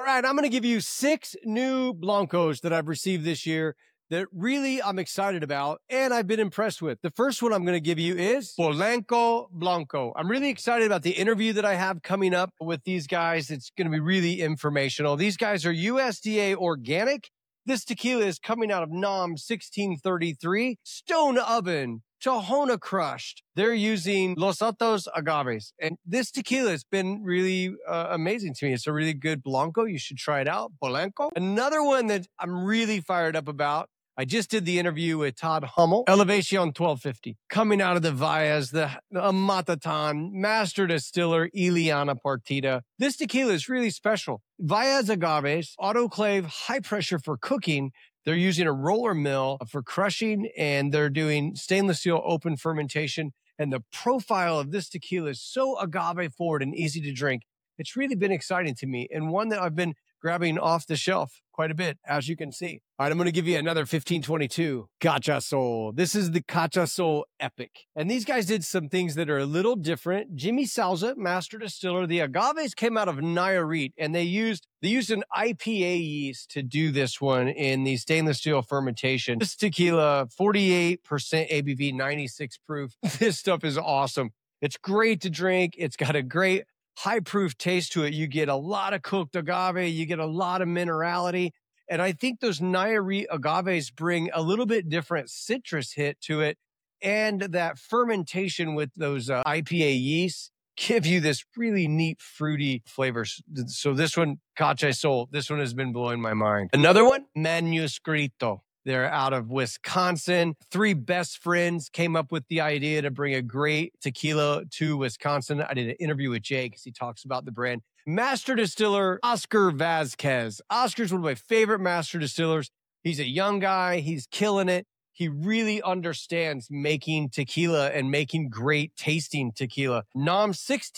right, I'm going to give you 6 new Blancos that I've received this year that really I'm excited about and I've been impressed with. The first one I'm going to give you is Polanco Blanco. I'm really excited about the interview that I have coming up with these guys. It's going to be really informational. These guys are USDA organic. This tequila is coming out of NAM 1633, stone oven, Tahona crushed. They're using Los Altos agaves. And this tequila has been really amazing to me. It's a really good Blanco. You should try it out. Polanco. Another one that I'm really fired up about. I just did the interview with Todd Hummel, Elevation 1250, coming out of the Valles, the Amatatan, master distiller Ileana Partida. This tequila is really special. Valles agaves, autoclave, high pressure for cooking. They're using a roller mill for crushing, and they're doing stainless steel open fermentation. And the profile of this tequila is so agave forward and easy to drink. It's really been exciting to me, and one that I've been grabbing off the shelf quite a bit, as you can see. All right, I'm going to give you another 1522 Cachasol. This is the Cachasol Epic. And these guys did some things that are a little different. Jimmy Salza, master distiller. The agaves came out of Nayarit, and they used an IPA yeast to do this one in the stainless steel fermentation. This tequila, 48% ABV, 96 proof. This stuff is awesome. It's great to drink. It's got a great high proof taste to it. You get a lot of cooked agave. You get a lot of minerality. And I think those Nayarit agaves bring a little bit different citrus hit to it. And that fermentation with those IPA yeasts give you this really neat fruity flavors. So this one, Cachasol, this one has been blowing my mind. Another one, Manuscrito. They're out of Wisconsin. 3 best friends came up with the idea to bring a great tequila to Wisconsin. I did an interview with Jay because he talks about the brand. Master distiller Oscar Vasquez. Oscar's one of my favorite master distillers. He's a young guy. He's killing it. He really understands making tequila and making great tasting tequila. NAM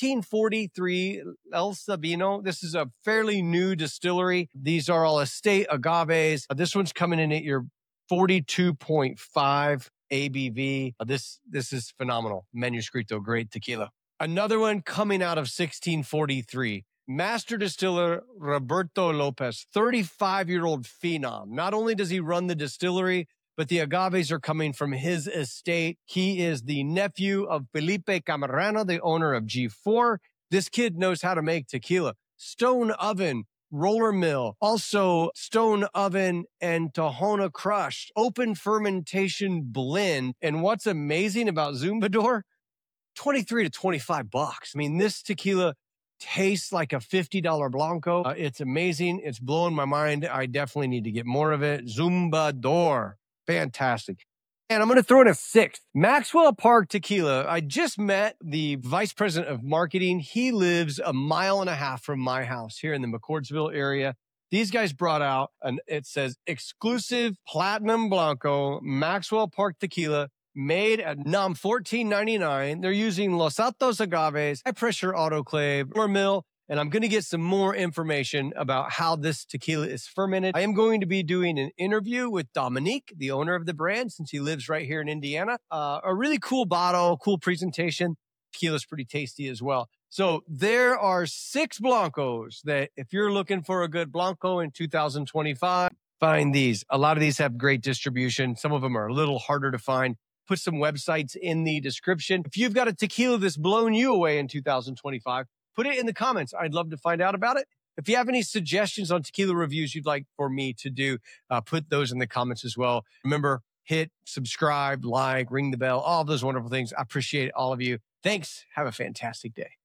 1643 El Sabino. This is a fairly new distillery. These are all estate agaves. This one's coming in at your 42.5 ABV. This is phenomenal. Manuscrito, great tequila. Another one coming out of 1643. Master distiller Roberto Lopez, 35-year-old phenom. Not only does he run the distillery, but the agaves are coming from his estate. He is the nephew of Felipe Camarano, the owner of G4. This kid knows how to make tequila. Stone oven, roller mill, also stone oven and Tahona crushed, open fermentation blend. And what's amazing about Zumbador, 23 to 25 bucks. I mean, this tequila tastes like a $50 Blanco. It's amazing. It's blowing my mind. I definitely need to get more of it. Zumbador. Fantastic. And I'm going to throw in a 6th. Maxwell Park Tequila. I just met the vice president of marketing. He lives a mile and a half from my house here in the McCordsville area. These guys brought out it says exclusive platinum Blanco Maxwell Park Tequila made at NAM 1499. They're using Los Altos agaves, high pressure autoclave or mill. And I'm going to get some more information about how this tequila is fermented. I am going to be doing an interview with Dominique, the owner of the brand, since he lives right here in Indiana. A really cool bottle, cool presentation. Tequila's pretty tasty as well. So there are 6 Blancos that if you're looking for a good Blanco in 2025, find these. A lot of these have great distribution. Some of them are a little harder to find. Put some websites in the description. If you've got a tequila that's blown you away in 2025, put it in the comments. I'd love to find out about it. If you have any suggestions on tequila reviews you'd like for me to do, put those in the comments as well. Remember, hit subscribe, like, ring the bell, all those wonderful things. I appreciate all of you. Thanks. Have a fantastic day.